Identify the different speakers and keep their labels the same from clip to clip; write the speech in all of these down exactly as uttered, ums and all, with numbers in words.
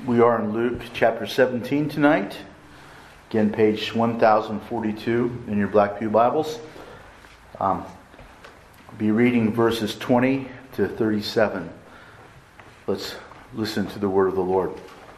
Speaker 1: We are in Luke chapter seventeen tonight. Again, page one thousand forty-two in your Black Pew Bibles. Um, I'll be reading verses twenty to thirty-seven. Let's listen to the word of the Lord.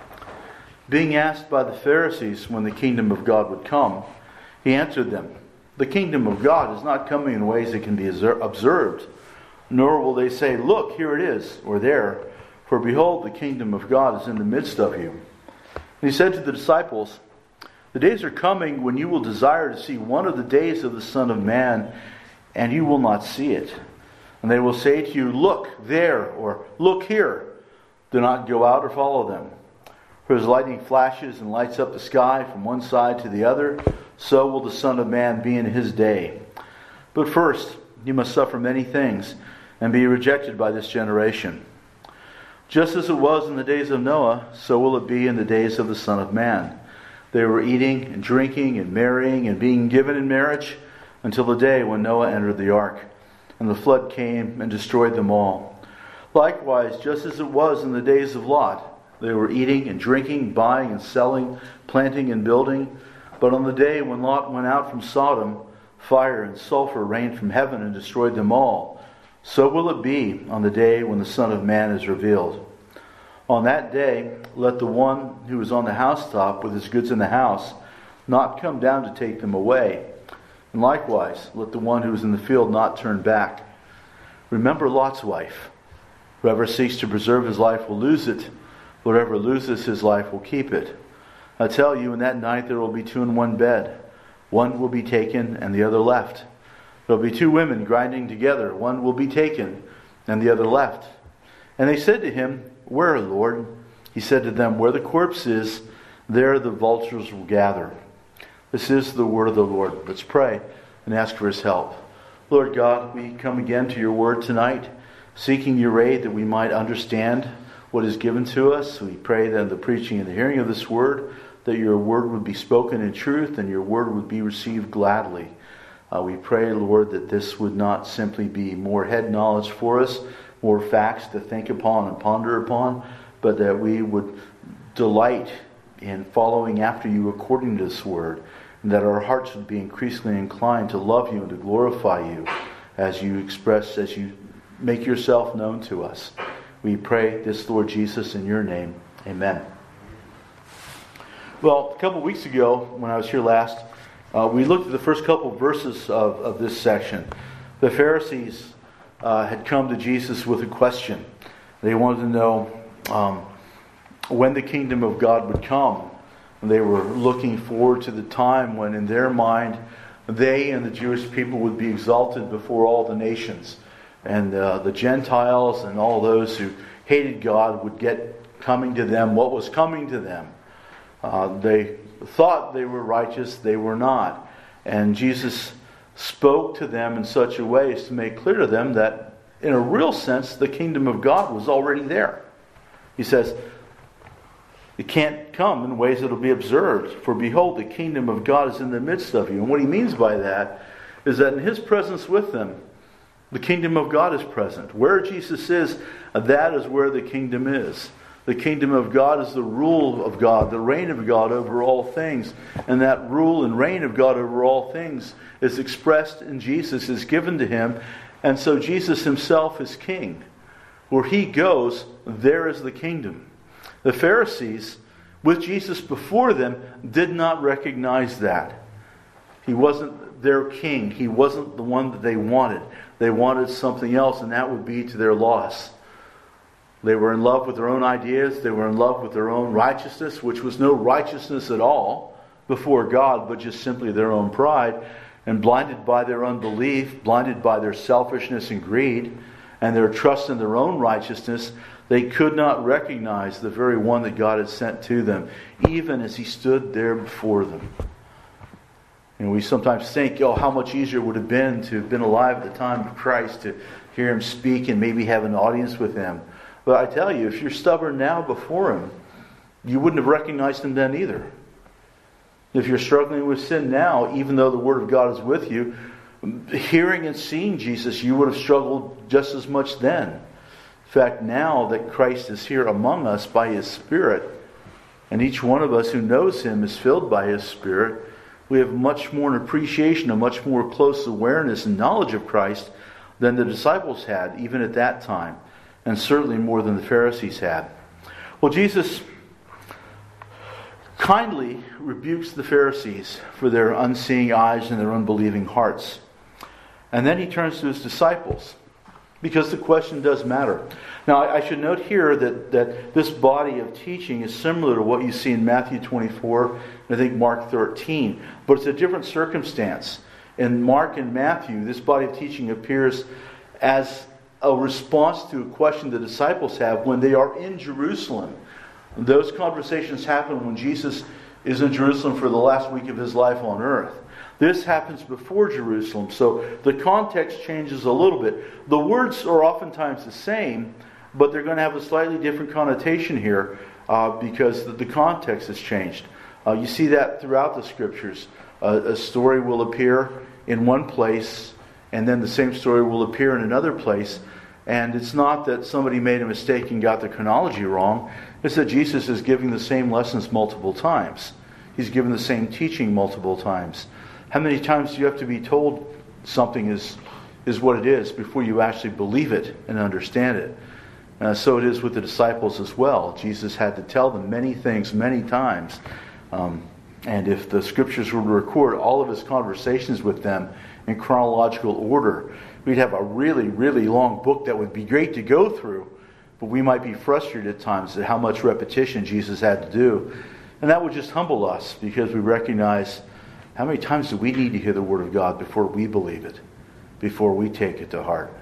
Speaker 1: Being asked by the Pharisees when the kingdom of God would come, he answered them, "The kingdom of God is not coming in ways that can be observed, nor will they say, 'Look, here it is,' or 'there.' For behold, the kingdom of God is in the midst of you." And he said to the disciples, "The days are coming when you will desire to see one of the days of the Son of Man, and you will not see it. And they will say to you, 'Look there,' or 'Look here.' Do not go out or follow them. For as lightning flashes and lights up the sky from one side to the other, so will the Son of Man be in his day. But first, you must suffer many things and be rejected by this generation. Just as it was in the days of Noah, so will it be in the days of the Son of Man. They were eating and drinking and marrying and being given in marriage until the day when Noah entered the ark, and the flood came and destroyed them all. Likewise, just as it was in the days of Lot, they were eating and drinking, buying and selling, planting and building. But on the day when Lot went out from Sodom, fire and sulfur rained from heaven and destroyed them all. So will it be on the day when the Son of Man is revealed. On that day, let the one who is on the housetop with his goods in the house not come down to take them away. And likewise, let the one who is in the field not turn back. Remember Lot's wife. Whoever seeks to preserve his life will lose it. Whoever loses his life will keep it. I tell you, in that night there will be two in one bed. One will be taken and the other left. There will be two women grinding together. One will be taken and the other left." And they said to him, "Where, Lord?" He said to them, "Where the corpse is, there the vultures will gather." This is the word of the Lord. Let's pray and ask for his help. Lord God, we come again to your word tonight, seeking your aid that we might understand what is given to us. We pray that in the preaching and the hearing of this word, that your word would be spoken in truth and your word would be received gladly. Uh, we pray, Lord, that this would not simply be more head knowledge for us, more facts to think upon and ponder upon, but that we would delight in following after you according to this word, and that our hearts would be increasingly inclined to love you and to glorify you as you express, as you make yourself known to us. We pray this, Lord Jesus, in your name. Amen. Well, a couple of weeks ago, when I was here last, Uh, we looked at the first couple of verses of, of this section. The Pharisees uh, had come to Jesus with a question. They wanted to know um, when the kingdom of God would come. And they were looking forward to the time when, in their mind, they and the Jewish people would be exalted before all the nations. And uh, the Gentiles and all those who hated God would get coming to them what was coming to them. Uh, they thought they were righteous, they were not. And Jesus spoke to them in such a way as to make clear to them that, in a real sense, the kingdom of God was already there. He says, it can't come in ways that will be observed. For behold, the kingdom of God is in the midst of you. And what he means by that is that in his presence with them, the kingdom of God is present. Where Jesus is, that is where the kingdom is. The kingdom of God is the rule of God, the reign of God over all things. And that rule and reign of God over all things is expressed in Jesus, is given to him. And so Jesus himself is king. Where he goes, there is the kingdom. The Pharisees, with Jesus before them, did not recognize that. He wasn't their king. He wasn't the one that they wanted. They wanted something else, and that would be to their loss. They were in love with their own ideas. They were in love with their own righteousness, which was no righteousness at all before God, but just simply their own pride. And blinded by their unbelief, blinded by their selfishness and greed, and their trust in their own righteousness, they could not recognize the very one that God had sent to them, even as he stood there before them. And we sometimes think, oh, how much easier it would have been to have been alive at the time of Christ, to hear him speak and maybe have an audience with him. But I tell you, if you're stubborn now before him, you wouldn't have recognized him then either. If you're struggling with sin now, even though the Word of God is with you, hearing and seeing Jesus, you would have struggled just as much then. In fact, now that Christ is here among us by his Spirit, and each one of us who knows Him is filled by His Spirit, we have much more an appreciation, a much more close awareness and knowledge of Christ than the disciples had, even at that time, and certainly more than the Pharisees had. Well, Jesus kindly rebukes the Pharisees for their unseeing eyes and their unbelieving hearts. And then He turns to His disciples, because the question does matter. Now, I should note here that, that this body of teaching is similar to what you see in Matthew twenty-four and I think Mark thirteen, but it's a different circumstance. In Mark and Matthew, this body of teaching appears as a response to a question the disciples have when they are in Jerusalem. Those conversations happen when Jesus is in Jerusalem for the last week of His life on earth. This happens before Jerusalem, so the context changes a little bit. The words are oftentimes the same, but they're going to have a slightly different connotation here uh, because the, the context has changed. Uh, you see that throughout the Scriptures. Uh, a story will appear in one place, and then the same story will appear in another place. And it's not that somebody made a mistake and got the chronology wrong. It's that Jesus is giving the same lessons multiple times. He's given the same teaching multiple times. How many times do you have to be told something is, is what it is before you actually believe it and understand it? Uh, so it is with the disciples as well. Jesus had to tell them many things many times. Um, and if the Scriptures were to record all of His conversations with them in chronological order, we'd have a really, really long book that would be great to go through, but we might be frustrated at times at how much repetition Jesus had to do. And that would just humble us, because we recognize, how many times do we need to hear the Word of God before we believe it, before we take it to heart?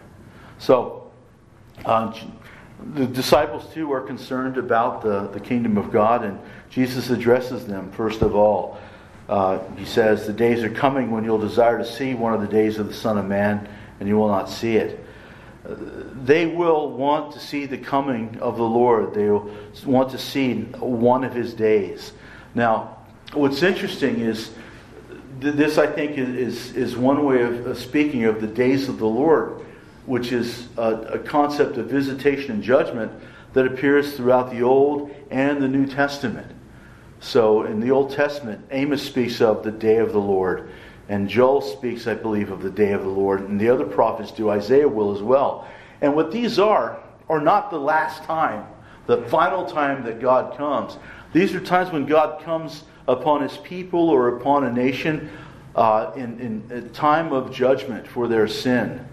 Speaker 1: So, uh, the disciples too are concerned about the, the kingdom of God, and Jesus addresses them first of all. Uh, he says, the days are coming when you'll desire to see one of the days of the Son of Man, and you will not see it. Uh, they will want to see the coming of the Lord. They will want to see one of His days. Now, what's interesting is, th- this I think is, is one way of, of speaking of the days of the Lord, which is a, a concept of visitation and judgment that appears throughout the Old and the New Testament. So in the Old Testament, Amos speaks of the day of the Lord. And Joel speaks, I believe, of the day of the Lord. And the other prophets do. Isaiah will as well. And what these are, are not the last time, the final time that God comes. These are times when God comes upon His people or upon a nation uh, in, in a time of judgment for their sin.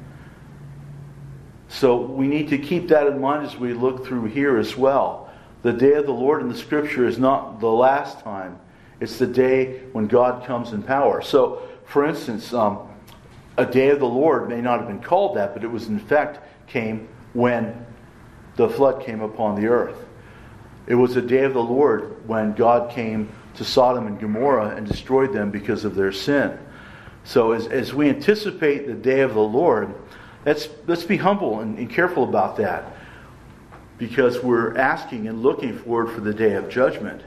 Speaker 1: So we need to keep that in mind as we look through here as well. The day of the Lord in the Scripture is not the last time. It's the day when God comes in power. So, for instance, um, a day of the Lord may not have been called that, but it was in fact came when the flood came upon the earth. It was a day of the Lord when God came to Sodom and Gomorrah and destroyed them because of their sin. So as, as we anticipate the day of the Lord, let's, let's be humble and, and careful about that, because we're asking and looking forward for the day of judgment.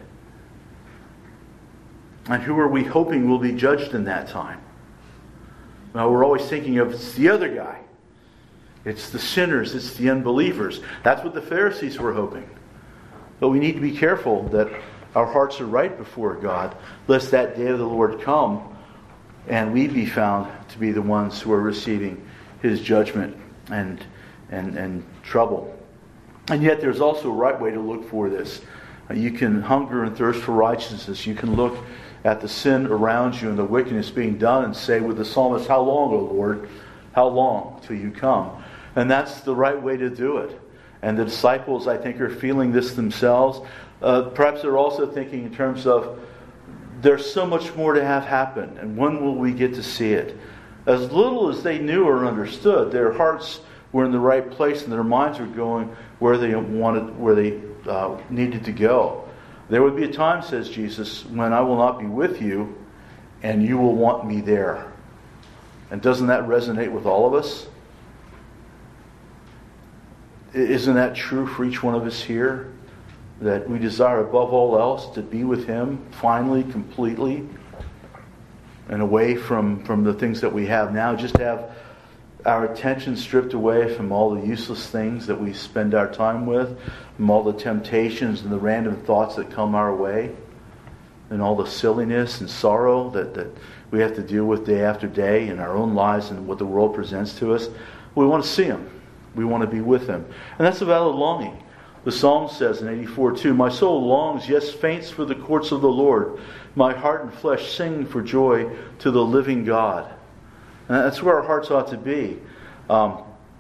Speaker 1: And who are we hoping will be judged in that time? Well, we're always thinking of it's the other guy. It's the sinners. It's the unbelievers. That's what the Pharisees were hoping. But we need to be careful that our hearts are right before God, lest that day of the Lord come and we be found to be the ones who are receiving His judgment and, and, and trouble. And yet there's also a right way to look for this. You can hunger and thirst for righteousness. You can look at the sin around you and the wickedness being done and say with the psalmist, how long, O Lord? How long till you come? And that's the right way to do it. And the disciples, I think, are feeling this themselves. Uh, perhaps they're also thinking in terms of, there's so much more to have happen, and when will we get to see it? As little as they knew or understood, their hearts were in the right place and their minds were going where they wanted, where they uh, needed to go. There would be a time, says Jesus, when I will not be with you and you will want me there. And doesn't that resonate with all of us? Isn't that true for each one of us here? That we desire above all else to be with Him finally, completely, and away from, from the things that we have now. Just have our attention stripped away from all the useless things that we spend our time with, from all the temptations and the random thoughts that come our way, and all the silliness and sorrow that, that we have to deal with day after day in our own lives and what the world presents to us. We want to see Him. We want to be with Him. And that's a valid longing. The Psalm says in eighty-four two, "My soul longs, yes, faints for the courts of the Lord. My heart and flesh sing for joy to the living God." And that's where our hearts ought to be. Um,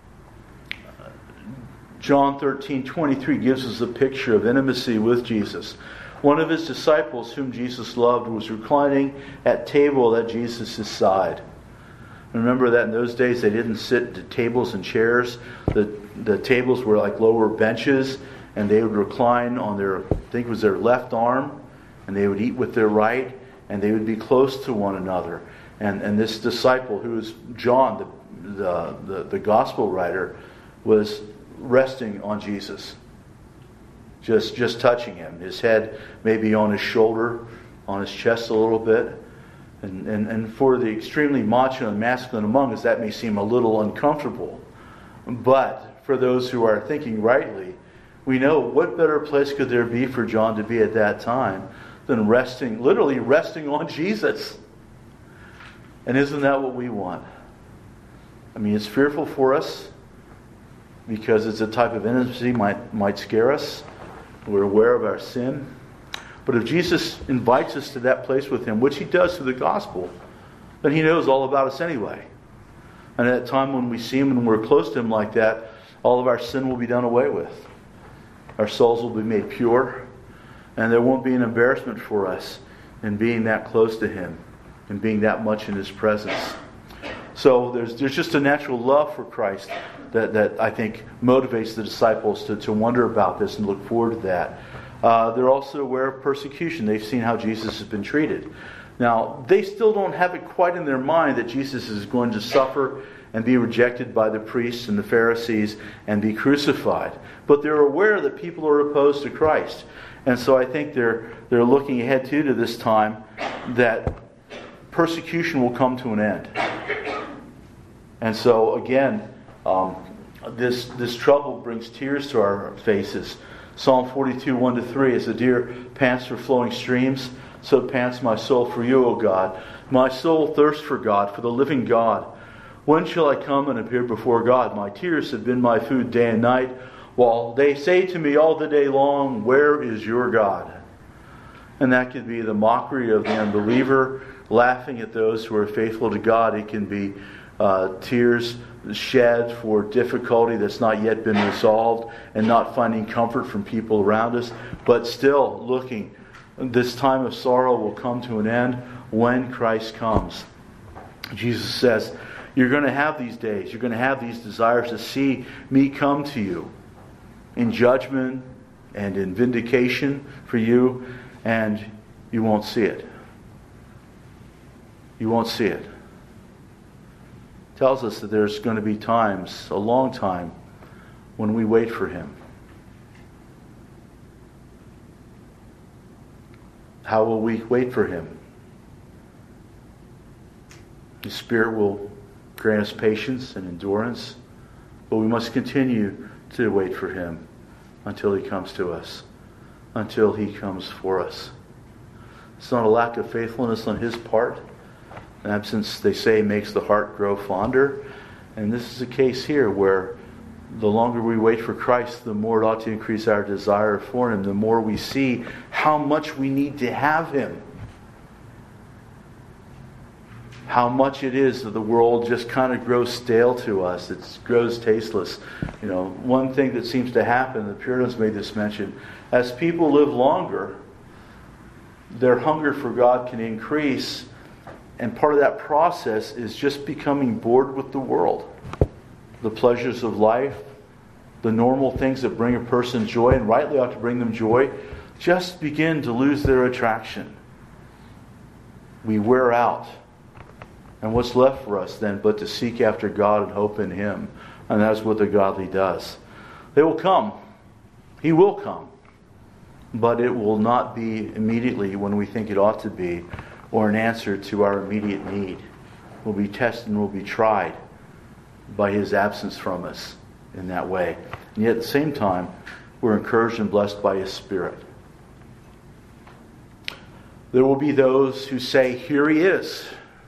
Speaker 1: John thirteen twenty-three gives us a picture of intimacy with Jesus. One of His disciples, whom Jesus loved, was reclining at table at Jesus' side. Remember that in those days they didn't sit at tables and chairs. The the tables were like lower benches, and they would recline on their, I think it was their left arm, and they would eat with their right, and they would be close to one another. And and this disciple, who is John, the the the, the gospel writer, was resting on Jesus. Just just touching Him. His head maybe on his shoulder, on his chest a little bit. And, and, and for the extremely macho and masculine among us, that may seem a little uncomfortable. But for those who are thinking rightly, we know what better place could there be for John to be at that time than resting, literally resting on Jesus. And isn't that what we want? I mean, it's fearful for us because it's a type of intimacy might might scare us. We're aware of our sin. But if Jesus invites us to that place with Him, which He does through the gospel, then He knows all about us anyway. And at that time when we see Him and we're close to Him like that, all of our sin will be done away with. Our souls will be made pure. And there won't be an embarrassment for us in being that close to Him and being that much in His presence. So there's there's just a natural love for Christ that, that I think motivates the disciples to, to wonder about this and look forward to that. Uh, they're also aware of persecution. They've seen how Jesus has been treated. Now, they still don't have it quite in their mind that Jesus is going to suffer and be rejected by the priests and the Pharisees and be crucified. But they're aware that people are opposed to Christ. And so I think they're they're looking ahead too to this time that persecution will come to an end. And so again, um, this this trouble brings tears to our faces. Psalm forty-two, one to three, "As the deer pants for flowing streams, so pants my soul for you, O God. My soul thirsts for God, for the living God. When shall I come and appear before God? My tears have been my food day and night, while they say to me all the day long, where is your God?" And that could be the mockery of the unbeliever, laughing at those who are faithful to God. It can be uh, tears shed for difficulty that's not yet been resolved and not finding comfort from people around us, but still looking, this time of sorrow will come to an end when Christ comes. Jesus says, you're going to have these days, you're going to have these desires to see me come to you in judgment and in vindication for you, and you won't see it. You won't see it. Tells us that there's going to be times, a long time, when we wait for Him. How will we wait for Him? The Spirit will grant us patience and endurance, but we must continue to wait for Him until He comes to us, until He comes for us. It's not a lack of faithfulness on His part. Absence, they say, makes the heart grow fonder. And this is a case here where the longer we wait for Christ, the more it ought to increase our desire for Him, the more we see how much we need to have Him. How much it is that the world just kind of grows stale to us. It grows tasteless. You know, one thing that seems to happen, the Puritans made this mention, as people live longer, their hunger for God can increase. And part of that process is just becoming bored with the world. The pleasures of life, the normal things that bring a person joy, and rightly ought to bring them joy, just begin to lose their attraction. We wear out. And what's left for us then but to seek after God and hope in Him? And that's what the godly does. They will come. He will come. But it will not be immediately when we think it ought to be, or an answer to our immediate need. We'll be tested and we'll be tried. by His absence from us in that way. And yet at the same time, we're encouraged and blessed by His Spirit. There will be those who say, "Here He is."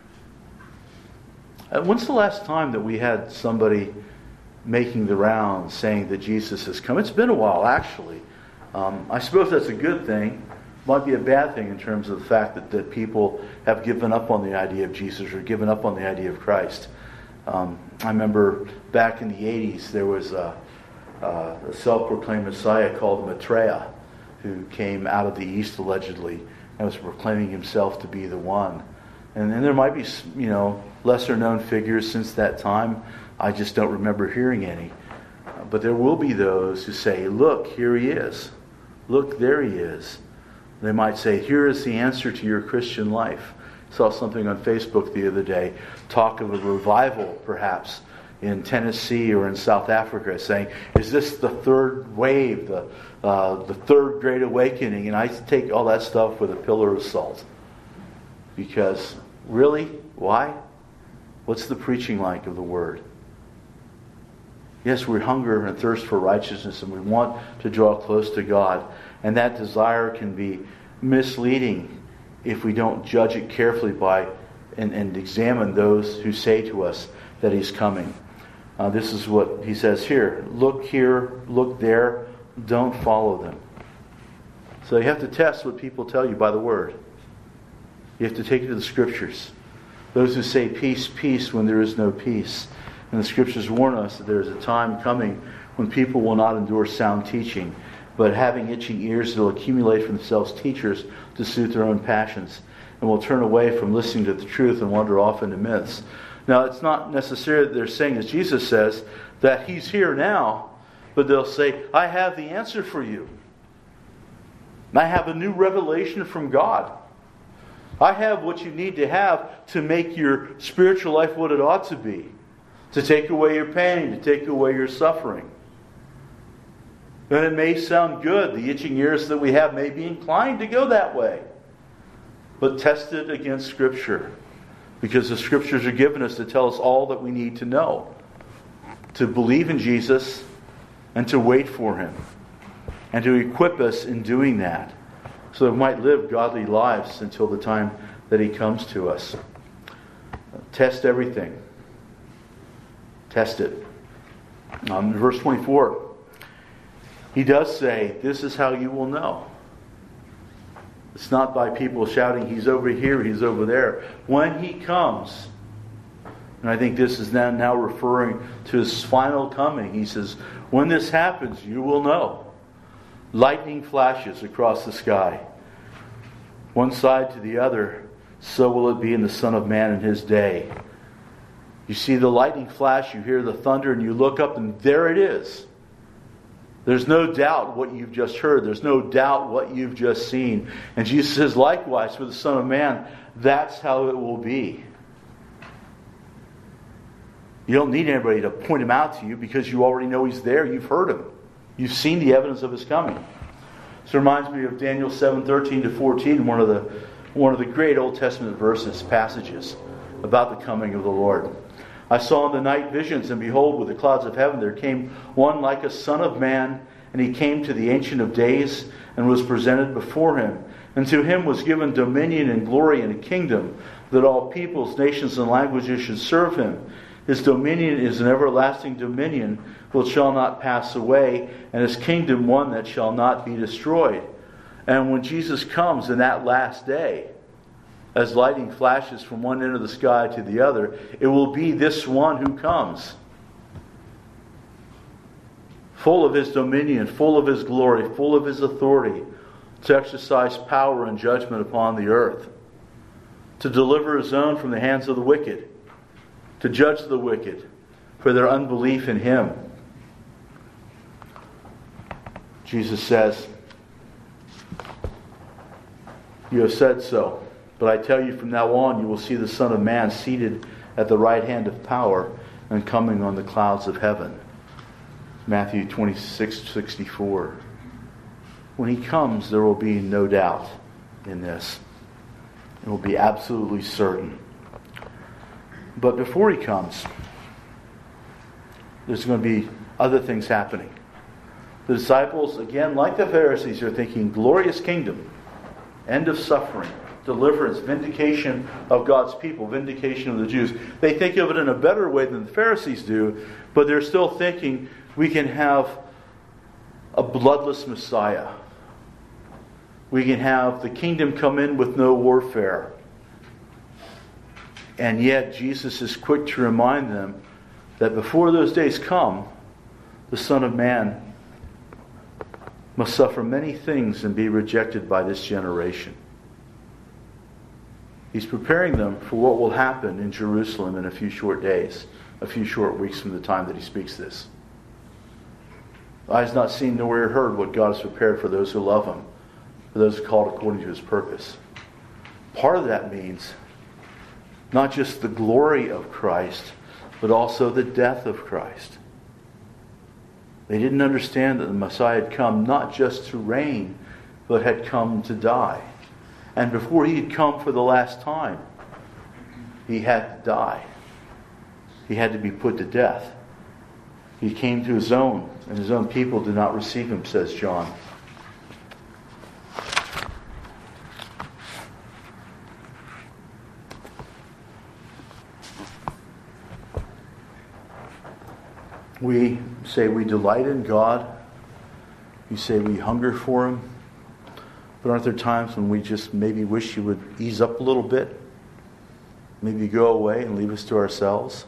Speaker 1: When's the last time that we had somebody making the rounds saying that Jesus has come? It's been a while, actually. Um, I suppose that's a good thing. Might be a bad thing in terms of the fact that, that people have given up on the idea of Jesus or given up on the idea of Christ. Um, I remember back in the eighties, there was a, a self-proclaimed Messiah called Maitreya, who came out of the East allegedly and was proclaiming himself to be the one. And then there might be, you know, lesser known figures since that time. I just don't remember hearing any. But there will be those who say, "Look, here He is. Look, there He is." They might say, "Here is the answer to your Christian life." I saw something on Facebook the other day, talk of a revival perhaps in Tennessee or in South Africa, saying, "Is this the third wave, the uh, the third great awakening?" And I take all that stuff with a pillar of salt. Because, really? Why? What's the preaching like of the Word? Yes, we hunger and thirst for righteousness, and we want to draw close to God. And that desire can be misleading if we don't judge it carefully by and, and examine those who say to us that He's coming. Uh, this is what He says here. Look here, look there, don't follow them. So you have to test what people tell you by the Word. You have to take it to the Scriptures. Those who say peace, peace when there is no peace. And the Scriptures warn us that there is a time coming when people will not endure sound teaching, but having itching ears, they'll accumulate for themselves teachers to suit their own passions, and will turn away from listening to the truth and wander off into myths. Now, it's not necessarily that they're saying, as Jesus says, that He's here now, but they'll say, "I have the answer for you. I have a new revelation from God. I have what you need to have to make your spiritual life what it ought to be. To take away your pain, to take away your suffering." And it may sound good. The itching ears that we have may be inclined to go that way. But test it against Scripture. Because the Scriptures are given us to tell us all that we need to know. To believe in Jesus and to wait for Him. And to equip us in doing that. So that we might live godly lives until the time that He comes to us. Test everything. Test it. Um, verse twenty-four. He does say, "This is how you will know." It's not by people shouting, "He's over here, He's over there." When He comes, and I think this is now, now referring to His final coming, He says, "When this happens, you will know." Lightning flashes across the sky. One side to the other, so will it be in the Son of Man in His day. You see the lightning flash, you hear the thunder, and you look up, and there it is. There's no doubt what you've just heard. There's no doubt what you've just seen. And Jesus says, likewise, for the Son of Man, that's how it will be. You don't need anybody to point Him out to you because you already know He's there. You've heard Him. You've seen the evidence of His coming. This reminds me of Daniel seven thirteen to fourteen, one of the one of the great Old Testament verses, passages about the coming of the Lord. "I saw in the night visions, and behold, with the clouds of heaven there came one like a son of man, and he came to the Ancient of Days, and was presented before Him. And to Him was given dominion and glory and a kingdom, that all peoples, nations, and languages should serve Him. His dominion is an everlasting dominion, which shall not pass away, and His kingdom one that shall not be destroyed." And when Jesus comes in that last day, as lightning flashes from one end of the sky to the other, it will be this one who comes, full of His dominion, full of His glory, full of His authority, to exercise power and judgment upon the earth, to deliver His own from the hands of the wicked, to judge the wicked for their unbelief in Him. Jesus says, "You have said so. But I tell you, from now on you will see the Son of Man seated at the right hand of power and coming on the clouds of heaven." Matthew twenty-six sixty-four. When He comes, there will be no doubt in this. It will be absolutely certain. But before He comes, there's going to be other things happening. The disciples, again, like the Pharisees, are thinking glorious kingdom, end of suffering, deliverance, vindication of God's people, vindication of the Jews. They think of it in a better way than the Pharisees do, but they're still thinking we can have a bloodless Messiah. We can have the kingdom come in with no warfare. And yet Jesus is quick to remind them that before those days come, the Son of Man must suffer many things and be rejected by this generation. He's preparing them for what will happen in Jerusalem in a few short days, a few short weeks from the time that he speaks this. Eye has not seen nor ear heard what God has prepared for those who love him, for those called according to his purpose. Part of that means not just the glory of Christ, but also the death of Christ. They didn't understand that the Messiah had come not just to reign, but had come to die. And before he had come for the last time, he had to die. He had to be put to death. He came to his own, and his own people did not receive him, says John. We say we delight in God. We say we hunger for him. But aren't there times when we just maybe wish he would ease up a little bit? Maybe go away and leave us to ourselves?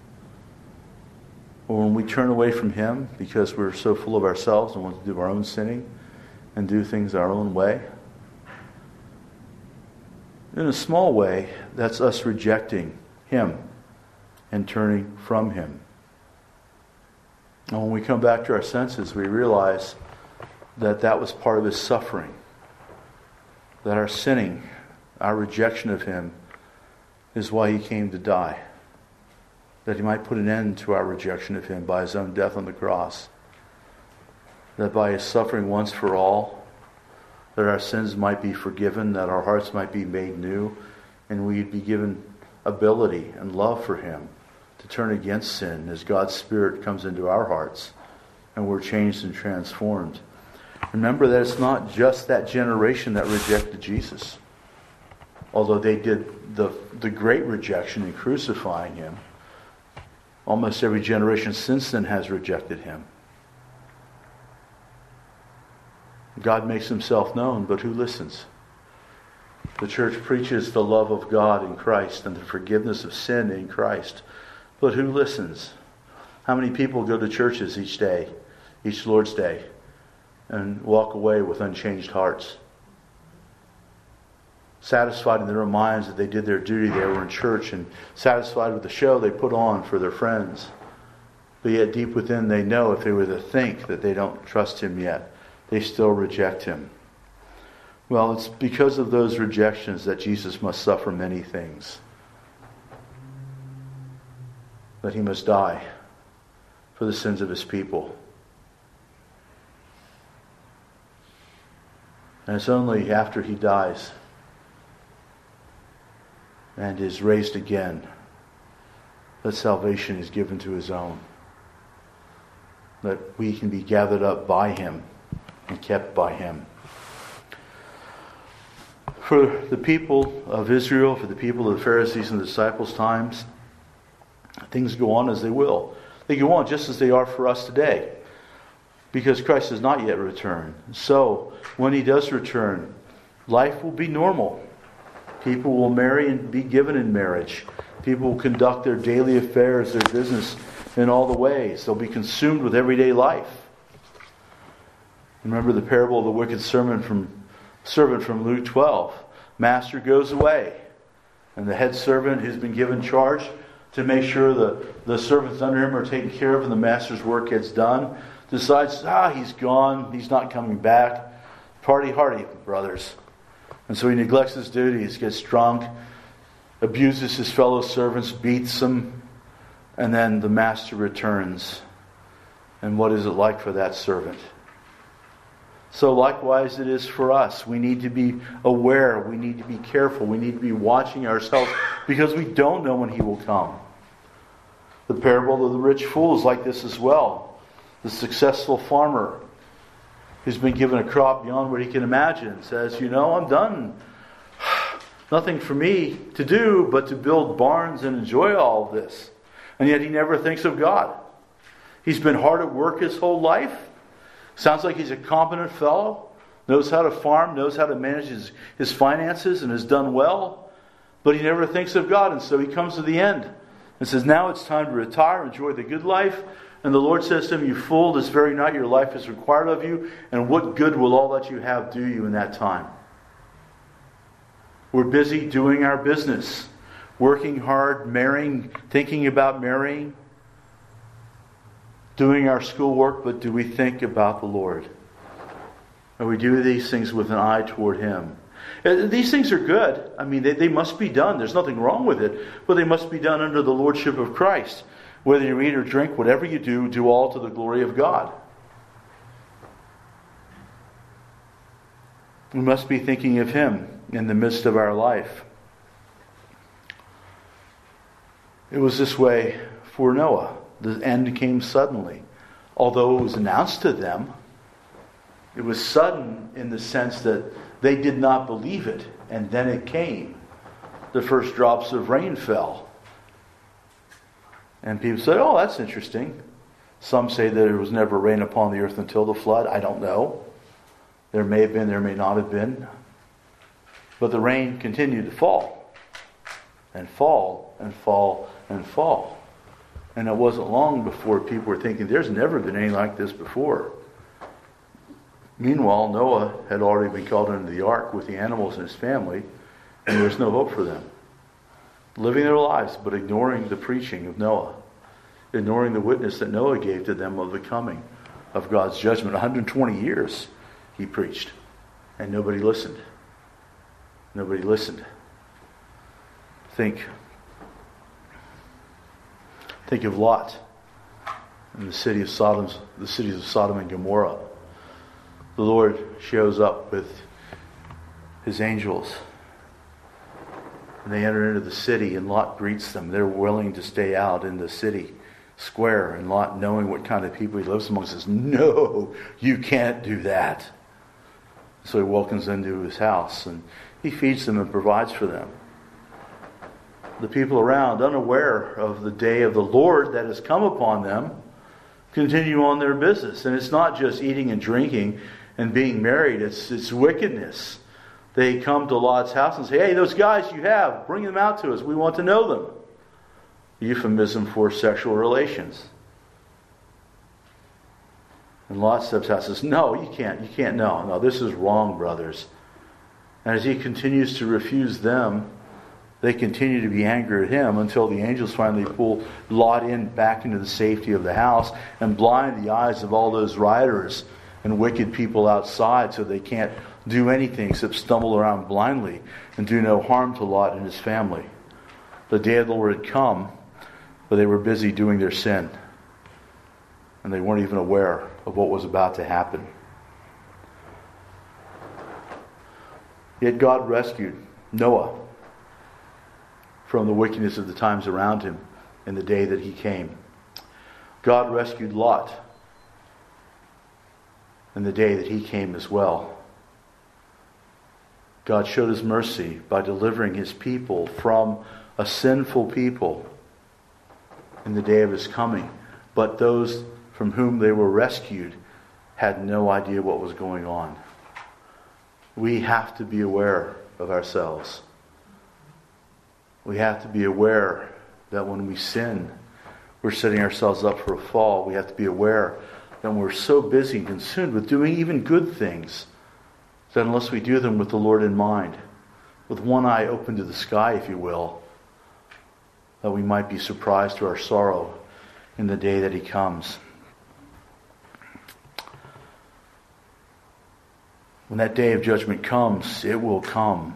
Speaker 1: Or when we turn away from him because we're so full of ourselves and want to do our own sinning and do things our own way? In a small way, that's us rejecting him and turning from him. And when we come back to our senses, we realize that that was part of his suffering. That our sinning, our rejection of him, is why he came to die. That he might put an end to our rejection of him by his own death on the cross. That by his suffering once for all, that our sins might be forgiven, that our hearts might be made new, and we'd be given ability and love for him to turn against sin as God's Spirit comes into our hearts and we're changed and transformed. Remember that it's not just that generation that rejected Jesus. Although they did the, the great rejection in crucifying him, almost every generation since then has rejected him. God makes himself known, but who listens? The church preaches the love of God in Christ and the forgiveness of sin in Christ. But who listens? How many people go to churches each day, each Lord's Day, and walk away with unchanged hearts? Satisfied in their own minds that they did their duty, they were in church, and satisfied with the show they put on for their friends. But yet deep within they know if they were to think that they don't trust him yet, they still reject him. Well, it's because of those rejections that Jesus must suffer many things. That he must die for the sins of his people. And it's only after he dies and is raised again that salvation is given to his own. That we can be gathered up by him and kept by him. For the people of Israel, for the people of the Pharisees and the disciples' times, things go on as they will. They go on just as they are for us today. Because Christ has not yet returned. So, when he does return, life will be normal. People will marry and be given in marriage. People will conduct their daily affairs, their business in all the ways. They'll be consumed with everyday life. Remember the parable of the wicked servant from, servant from Luke twelve. Master goes away. And the head servant who's been given charge to make sure the, the servants under him are taken care of and the master's work gets done, decides, ah, he's gone, he's not coming back. Party hardy, brothers. And so he neglects his duties, gets drunk, abuses his fellow servants, beats them, and then the master returns. And what is it like for that servant? So likewise it is for us. We need to be aware, we need to be careful, we need to be watching ourselves because we don't know when he will come. The parable of the rich fool is like this as well. The successful farmer who's been given a crop beyond what he can imagine says, you know, I'm done. Nothing for me to do but to build barns and enjoy all of this. And yet he never thinks of God. He's been hard at work his whole life. Sounds like he's a competent fellow. Knows how to farm, knows how to manage his, his finances, and has done well. But he never thinks of God. And so he comes to the end and says, now it's time to retire, enjoy the good life. And the Lord says to him, you fool, this very night your life is required of you. And what good will all that you have do you in that time? We're busy doing our business. Working hard, marrying, thinking about marrying. Doing our schoolwork, but do we think about the Lord? And we do these things with an eye toward Him. These things are good. I mean, they, they must be done. There's nothing wrong with it. But they must be done under the Lordship of Christ. Whether you eat or drink, whatever you do, do all to the glory of God. We must be thinking of Him in the midst of our life. It was this way for Noah. The end came suddenly. Although it was announced to them, it was sudden in the sense that they did not believe it. And then it came. The first drops of rain fell. And people said, oh, that's interesting. Some say that it was never rain upon the earth until the flood. I don't know. There may have been, there may not have been. But the rain continued to fall. And fall, and fall, and fall. And it wasn't long before people were thinking, there's never been anything like this before. Meanwhile, Noah had already been called into the ark with the animals and his family, and there was no hope for them. Living their lives, but ignoring the preaching of Noah. Ignoring the witness that Noah gave to them of the coming of God's judgment. one hundred twenty years he preached, and nobody listened. Nobody listened. Think Think of Lot in the city of Sodom, the cities of Sodom and Gomorrah. The Lord shows up with His angels. And they enter into the city, and Lot greets them. They're willing to stay out in the city square. And Lot, knowing what kind of people he lives among, says, no, you can't do that. So he welcomes them to his house, and he feeds them and provides for them. The people around, unaware of the day of the Lord that has come upon them, continue on their business. And it's not just eating and drinking and being married. It's, it's wickedness. They come to Lot's house and say, hey, those guys you have, bring them out to us. We want to know them. Euphemism for sexual relations. And Lot steps out and says, no, you can't. You can't. No, no, this is wrong, brothers. And as he continues to refuse them, they continue to be angry at him until the angels finally pull Lot in back into the safety of the house and blind the eyes of all those rioters and wicked people outside so they can't do anything except stumble around blindly and do no harm to Lot and his family. The day of the Lord had come, but they were busy doing their sin. And they weren't even aware of what was about to happen. Yet God rescued Noah from the wickedness of the times around him in the day that he came. God rescued Lot in the day that he came as well. God showed His mercy by delivering His people from a sinful people in the day of His coming. But those from whom they were rescued had no idea what was going on. We have to be aware of ourselves. We have to be aware that when we sin, we're setting ourselves up for a fall. We have to be aware that we're so busy and consumed with doing even good things that unless we do them with the Lord in mind, with one eye open to the sky, if you will, that we might be surprised to our sorrow in the day that He comes. When that day of judgment comes, it will come.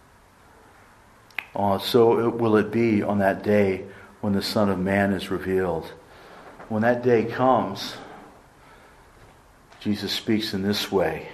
Speaker 1: Uh, so it will it be on that day when the Son of Man is revealed. When that day comes, Jesus speaks in this way.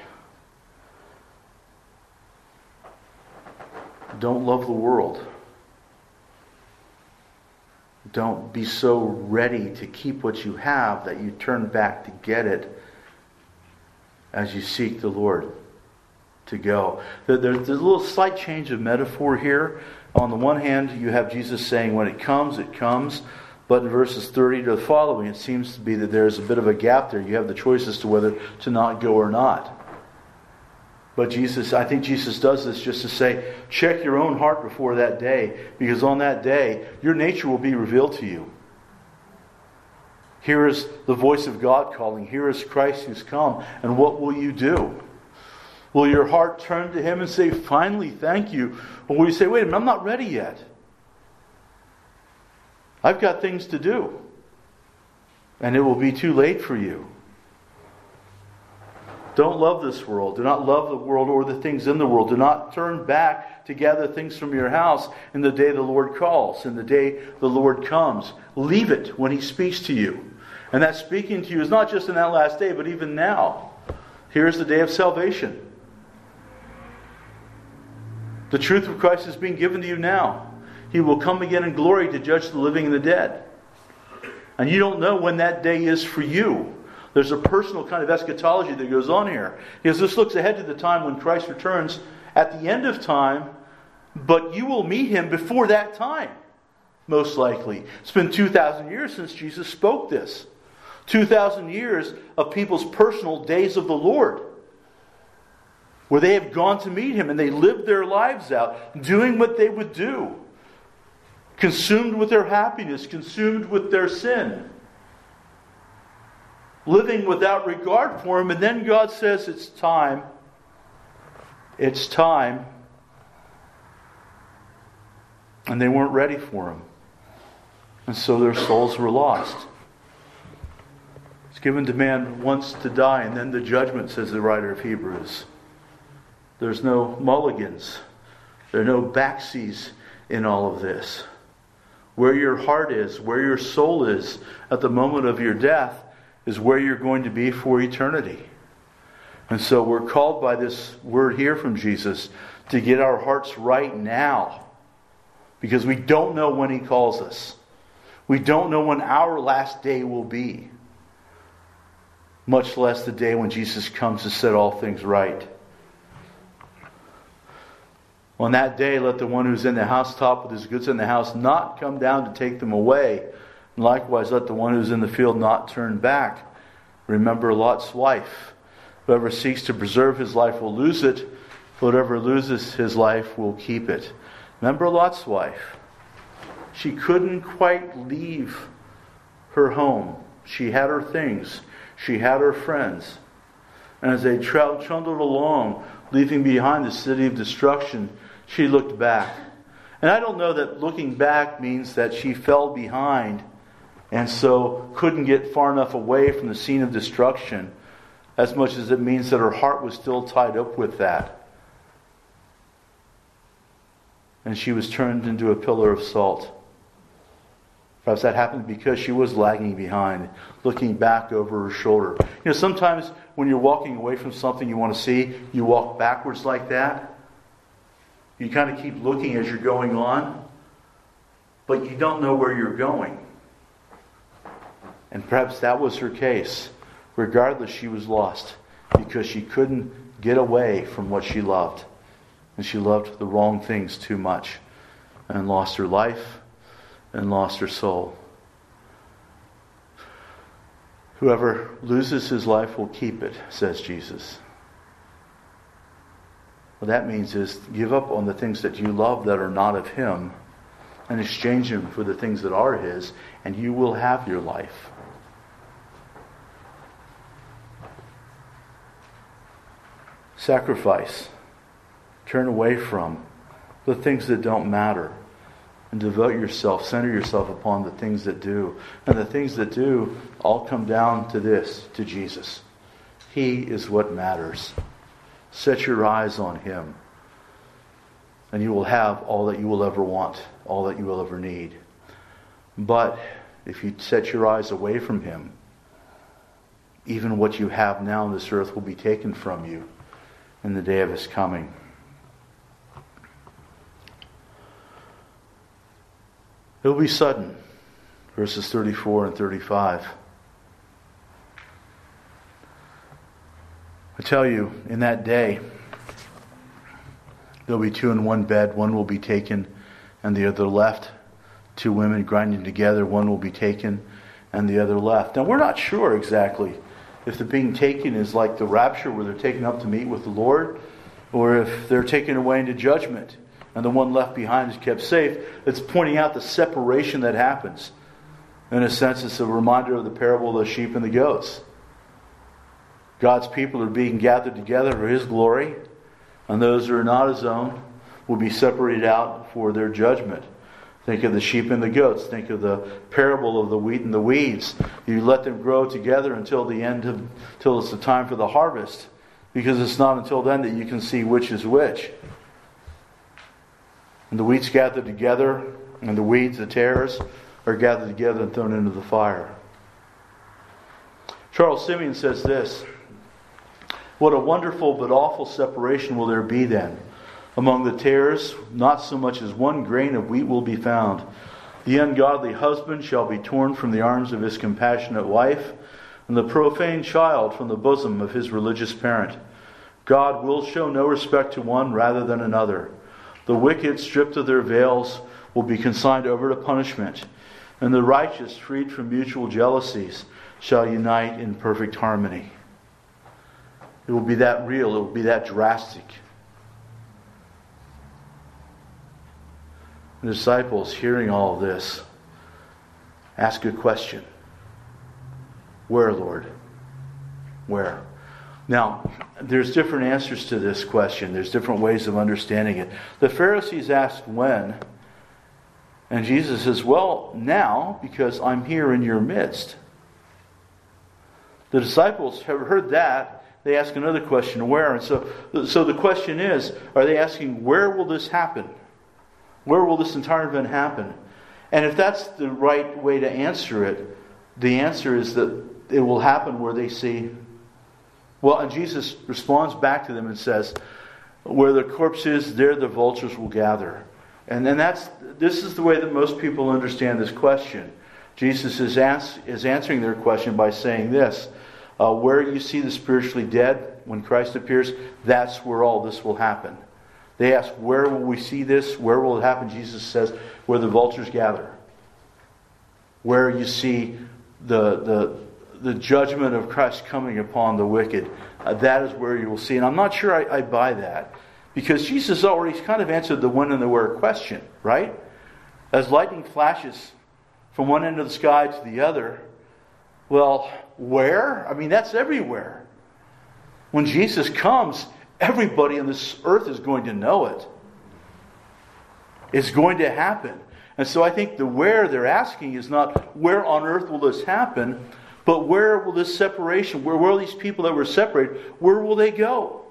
Speaker 1: Don't love the world. Don't be so ready to keep what you have that you turn back to get it as you seek the Lord to go. There's a little slight change of metaphor here. On the one hand, you have Jesus saying, when it comes, it comes. But in verses thirty to the following, it seems to be that there's a bit of a gap there. You have the choice as to whether to not go or not. But Jesus, I think Jesus does this just to say, check your own heart before that day, because on that day, your nature will be revealed to you. Here is the voice of God calling. Here is Christ who's come. And what will you do? Will your heart turn to Him and say, finally, thank you? Or will you say, wait a minute, I'm not ready yet. I've got things to do. And it will be too late for you. Don't love this world. Do not love the world or the things in the world. Do not turn back to gather things from your house in the day the Lord calls, in the day the Lord comes. Leave it when He speaks to you. And that speaking to you is not just in that last day, but even now. Here's the day of salvation. The truth of Christ is being given to you now. He will come again in glory to judge the living and the dead. And you don't know when that day is for you. There's a personal kind of eschatology that goes on here. Because this looks ahead to the time when Christ returns at the end of time, but you will meet Him before that time, most likely. It's been two thousand years since Jesus spoke this. two thousand years of people's personal days of the Lord, where they have gone to meet Him and they lived their lives out, doing what they would do. Consumed with their happiness, consumed with their sin. Living without regard for Him, and then God says it's time. It's time. And they weren't ready for Him. And so their souls were lost. It's given to man once to die, and then the judgment, says the writer of Hebrews. There's no mulligans. There are no backsies in all of this. Where your heart is, where your soul is at the moment of your death is where you're going to be for eternity. And so we're called by this word here from Jesus to get our hearts right now. Because we don't know when He calls us. We don't know when our last day will be. Much less the day when Jesus comes to set all things right. On that day, let the one who's in the housetop with his goods in the house not come down to take them away. And likewise, let the one who's in the field not turn back. Remember Lot's wife. Whoever seeks to preserve his life will lose it. Whoever loses his life will keep it. Remember Lot's wife. She couldn't quite leave her home. She had her things. She had her friends. And as they tra- trundled along, leaving behind the city of destruction, she looked back. And I don't know that looking back means that she fell behind and so couldn't get far enough away from the scene of destruction, as much as it means that her heart was still tied up with that. And she was turned into a pillar of salt. Perhaps that happened because she was lagging behind, looking back over her shoulder. You know, sometimes when you're walking away from something you want to see, you walk backwards like that. You kind of keep looking as you're going on, but you don't know where you're going. And perhaps that was her case. Regardless, she was lost because she couldn't get away from what she loved. And she loved the wrong things too much and lost her life and lost her soul. Whoever loses his life will keep it, says Jesus. What that means is give up on the things that you love that are not of Him and exchange them for the things that are His, and you will have your life. Sacrifice. Turn away from the things that don't matter and devote yourself, center yourself upon the things that do. And the things that do all come down to this, to Jesus. He is what matters. Set your eyes on Him, and you will have all that you will ever want, all that you will ever need. But if you set your eyes away from Him, even what you have now on this earth will be taken from you in the day of His coming. It will be sudden. verses thirty-four and thirty-five. I tell you, in that day, there'll be two in one bed. One will be taken and the other left. Two women grinding together. One will be taken and the other left. Now, we're not sure exactly if the being taken is like the rapture where they're taken up to meet with the Lord, or if they're taken away into judgment and the one left behind is kept safe. It's pointing out the separation that happens. In a sense, it's a reminder of the parable of the sheep and the goats. God's people are being gathered together for His glory, and those who are not His own will be separated out for their judgment. Think of the sheep and the goats. Think of the parable of the wheat and the weeds. You let them grow together until the end of, until it's the time for the harvest, because it's not until then that you can see which is which. And the wheat's gathered together, and the weeds, the tares, are gathered together and thrown into the fire. Charles Simeon says this: "What a wonderful but awful separation will there be then. Among the tares, not so much as one grain of wheat will be found. The ungodly husband shall be torn from the arms of his compassionate wife, and the profane child from the bosom of his religious parent. God will show no respect to one rather than another. The wicked, stripped of their veils, will be consigned over to punishment, and the righteous, freed from mutual jealousies, shall unite in perfect harmony." It will be that real. It will be that drastic. The disciples, hearing all of this, ask a question. Where, Lord? Where? Now, there's different answers to this question. There's different ways of understanding it. The Pharisees asked when, and Jesus says, well, now, because I'm here in your midst. The disciples have heard that. They ask another question, where? And so, so the question is, are they asking, where will this happen? Where will this entire event happen? And if that's the right way to answer it, the answer is that it will happen where they see. Well, and Jesus responds back to them and says, where the corpse is, there the vultures will gather. And then that's this is the way that most people understand this question. Jesus is, ask, is answering their question by saying this: uh, where you see the spiritually dead when Christ appears, that's where all this will happen. They ask, where will we see this? Where will it happen? Jesus says, where the vultures gather. Where you see the the, the judgment of Christ coming upon the wicked. Uh, that is where you will see. And I'm not sure I, I buy that. Because Jesus already kind of answered the when and the where question, right? As lightning flashes from one end of the sky to the other, well, where? I mean, that's everywhere. When Jesus comes, everybody on this earth is going to know it. It's going to happen. And so I think the where they're asking is not where on earth will this happen, but where will this separation, where will these people that were separated, where will they go?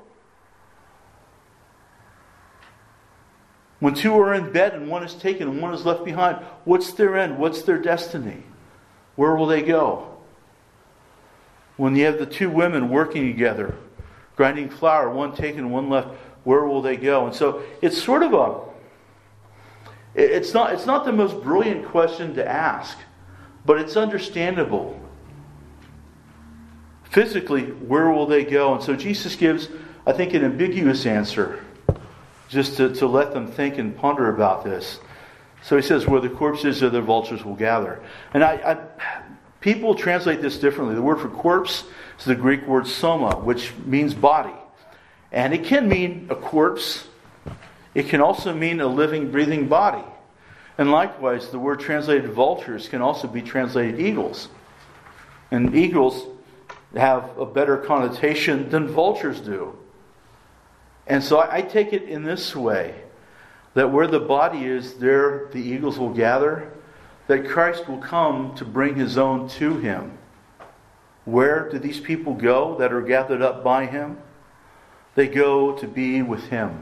Speaker 1: When two are in bed and one is taken and one is left behind, what's their end? What's their destiny? Where will they go? When you have the two women working together, grinding flour, one taken and one left, where will they go? And so it's sort of a, it's not, it's not the most brilliant question to ask, but it's understandable. Physically, where will they go? And so Jesus gives, I think, an ambiguous answer, just to, to let them think and ponder about this. So he says, where the corpse is, there the vultures will gather. And I, I people translate this differently. The word for corpse is the Greek word soma, which means body. And it can mean a corpse. It can also mean a living, breathing body. And likewise, the word translated vultures can also be translated eagles. And eagles have a better connotation than vultures do. And so I take it in this way, that where the body is, there the eagles will gather, that Christ will come to bring His own to Him. Where do these people go that are gathered up by Him? They go to be with Him.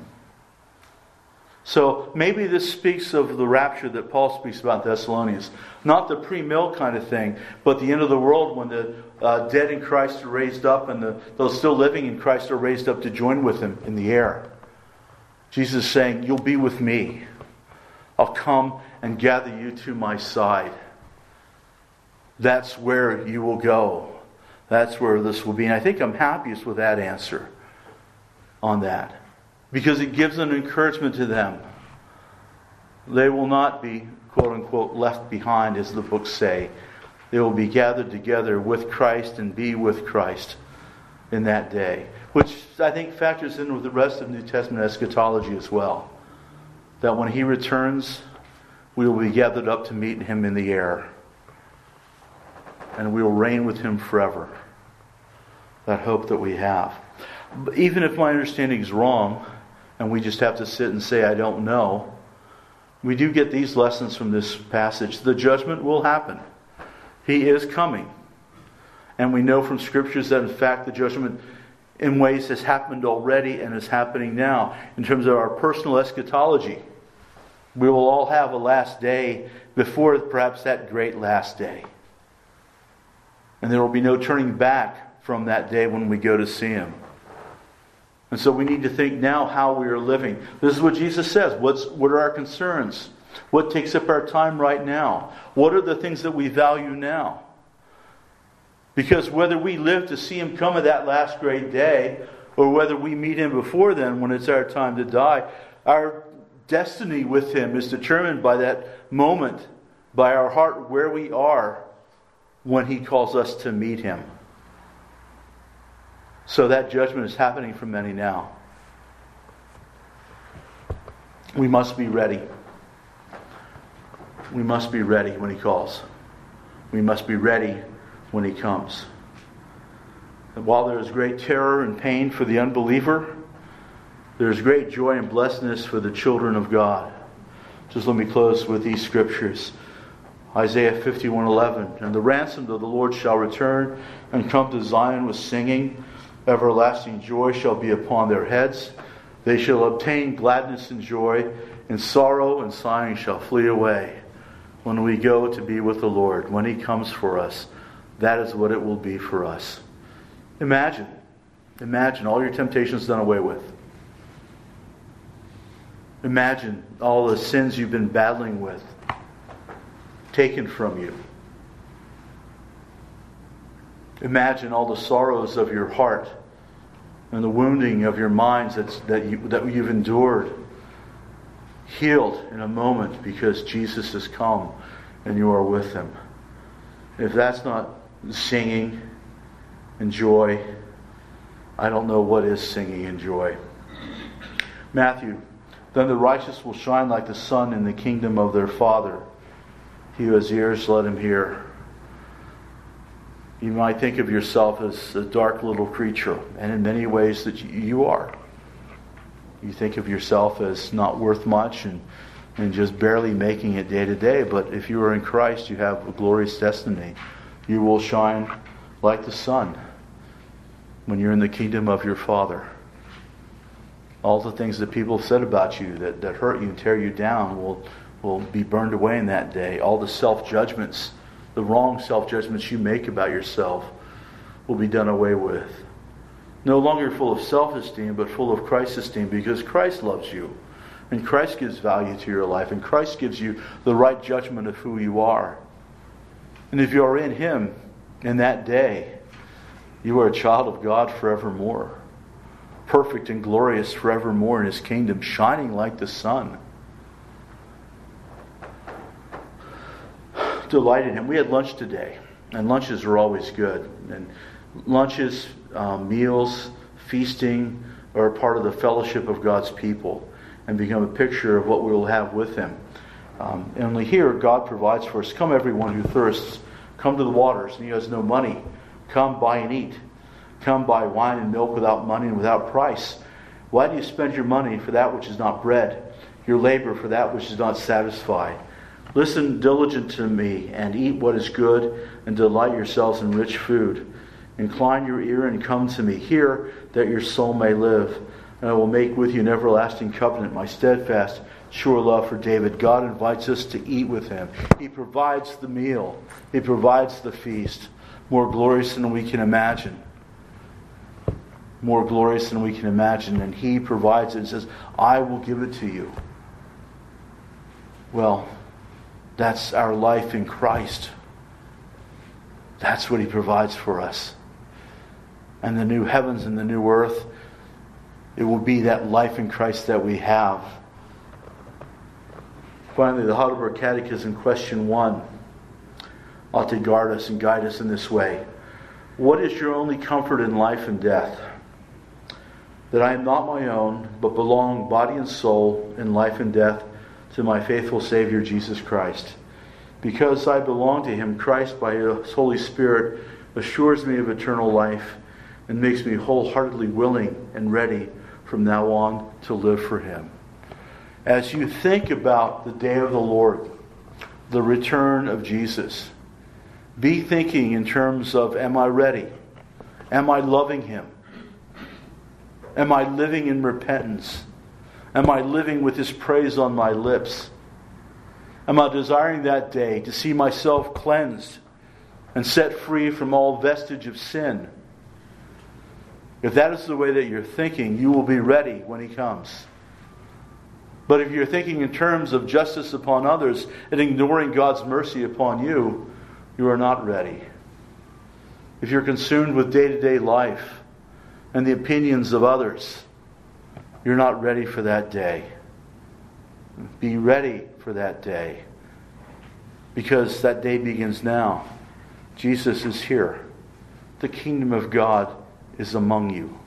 Speaker 1: So maybe this speaks of the rapture that Paul speaks about in Thessalonians. Not the pre-mill kind of thing, but the end of the world when the uh, dead in Christ are raised up and the, those still living in Christ are raised up to join with Him in the air. Jesus is saying, you'll be with me. I'll come and gather you to my side. that's where you will go. That's where this will be. And I think I'm happiest with that answer on that. Because it gives an encouragement to them. They will not be, quote unquote, left behind, as the books say. They will be gathered together with Christ and be with Christ in that day. Which I think factors in with the rest of New Testament eschatology as well. That when He returns, we will be gathered up to meet Him in the air. And we will reign with Him forever. That hope that we have. But even if my understanding is wrong, and we just have to sit and say, I don't know, we do get these lessons from this passage. The judgment will happen. He is coming. And we know from Scriptures that in fact the judgment in ways has happened already and is happening now. In terms of our personal eschatology, we will all have a last day before perhaps that great last day. And there will be no turning back from that day when we go to see Him. And so we need to think now how we are living. This is what Jesus says. What's, what are our concerns? What takes up our time right now? What are the things that we value now? Because whether we live to see Him come at that last great day, or whether we meet Him before then when it's our time to die, our destiny with Him is determined by that moment, by our heart, where we are when He calls us to meet Him. So that judgment is happening for many now. We must be ready. We must be ready when He calls. We must be ready when He comes. And while there is great terror and pain for the unbeliever, there is great joy and blessedness for the children of God. Just let me close with these scriptures. Isaiah fifty-one eleven. And the ransomed of the Lord shall return and come to Zion with singing. Everlasting joy shall be upon their heads. They shall obtain gladness and joy, and sorrow and sighing shall flee away. When we go to be with the Lord, when He comes for us, that is what it will be for us. Imagine, imagine all your temptations done away with. Imagine all the sins you've been battling with taken from you. Imagine all the sorrows of your heart and the wounding of your minds that's, that, you, that you've endured, healed in a moment because Jesus has come and you are with Him. If that's not singing and joy, I don't know what is singing and joy. Matthew, then the righteous will shine like the sun in the kingdom of their Father. He who has ears, let him hear. You might think of yourself as a dark little creature, and in many ways that you are. You think of yourself as not worth much and, and just barely making it day to day, but if you are in Christ, you have a glorious destiny. You will shine like the sun when you're in the kingdom of your Father. All the things that people have said about you that, that hurt you and tear you down will, will be burned away in that day. All the self-judgments, the wrong self-judgments you make about yourself will be done away with. No longer full of self-esteem, but full of Christ's esteem, because Christ loves you. And Christ gives value to your life. And Christ gives you the right judgment of who you are. And if you are in Him in that day, you are a child of God forevermore. Perfect and glorious forevermore in His kingdom, shining like the sun. Delight in Him. We had lunch today, and lunches are always good. And lunches, um, meals, feasting are a part of the fellowship of God's people and become a picture of what we will have with Him. Um, and here, God provides for us. Come everyone who thirsts, come to the waters, and he who has no money, come buy and eat. Come buy wine and milk without money and without price. Why do you spend your money for that which is not bread, your labor for that which does not satisfy? Listen diligent to me, and eat what is good, and delight yourselves in rich food. Incline your ear and come to me. Hear that your soul may live. And I will make with you an everlasting covenant, my steadfast, sure love for David. God invites us to eat with Him. He provides the meal. He provides the feast. More glorious than we can imagine. More glorious than we can imagine. And He provides it and says, I will give it to you. Well, that's our life in Christ. That's what He provides for us. And the new heavens and the new earth, it will be that life in Christ that we have. Finally, the Heidelberg Catechism, question one, ought to guard us and guide us in this way. What is your only comfort in life and death? That I am not my own, but belong body and soul in life and death to my faithful Savior Jesus Christ. Because I belong to Him, Christ by His Holy Spirit assures me of eternal life and makes me wholeheartedly willing and ready from now on to live for Him. As you think about the day of the Lord, the return of Jesus, be thinking in terms of, am I ready? Am I loving Him? Am I living in repentance? Am I living with His praise on my lips? Am I desiring that day to see myself cleansed and set free from all vestige of sin? If that is the way that you're thinking, you will be ready when He comes. But if you're thinking in terms of justice upon others and ignoring God's mercy upon you, you are not ready. If you're consumed with day-to-day life and the opinions of others, you're not ready for that day. Be ready for that day, because that day begins now. Jesus is here. The kingdom of God is among you.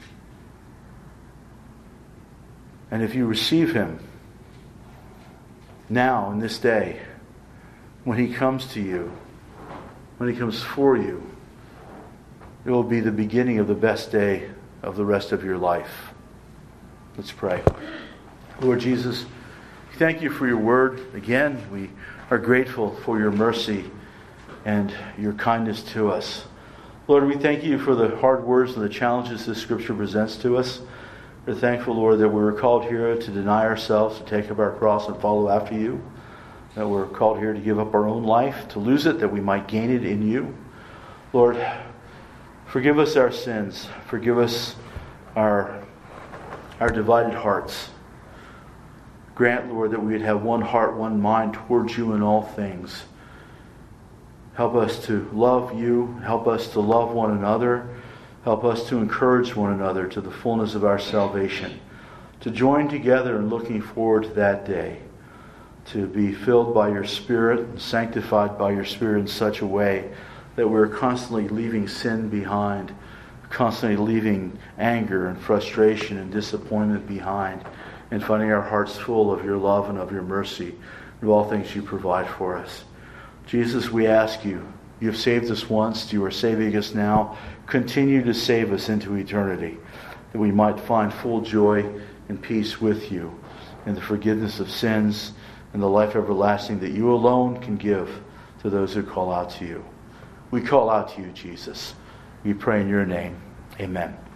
Speaker 1: And if you receive Him now in this day, when He comes to you, when He comes for you, it will be the beginning of the best day of the rest of your life. Let's pray. Lord Jesus, thank You for Your word. Again, we are grateful for Your mercy and Your kindness to us. Lord, we thank You for the hard words and the challenges this Scripture presents to us. We're thankful, Lord, that we were called here to deny ourselves, to take up our cross and follow after You. That we're called here to give up our own life, to lose it, that we might gain it in You. Lord, forgive us our sins. Forgive us our, our divided hearts. Grant, Lord, that we would have one heart, one mind towards You in all things. Help us to love You. Help us to love one another. Help us to encourage one another to the fullness of our salvation. To join together in looking forward to that day. To be filled by Your Spirit and sanctified by Your Spirit in such a way that we're constantly leaving sin behind. Constantly leaving anger and frustration and disappointment behind. And finding our hearts full of Your love and of Your mercy. And of all things You provide for us. Jesus, we ask You, You have saved us once, You are saving us now. Continue to save us into eternity, that we might find full joy and peace with You, and the forgiveness of sins, and the life everlasting that You alone can give to those who call out to You. We call out to You, Jesus. We pray in Your name. Amen.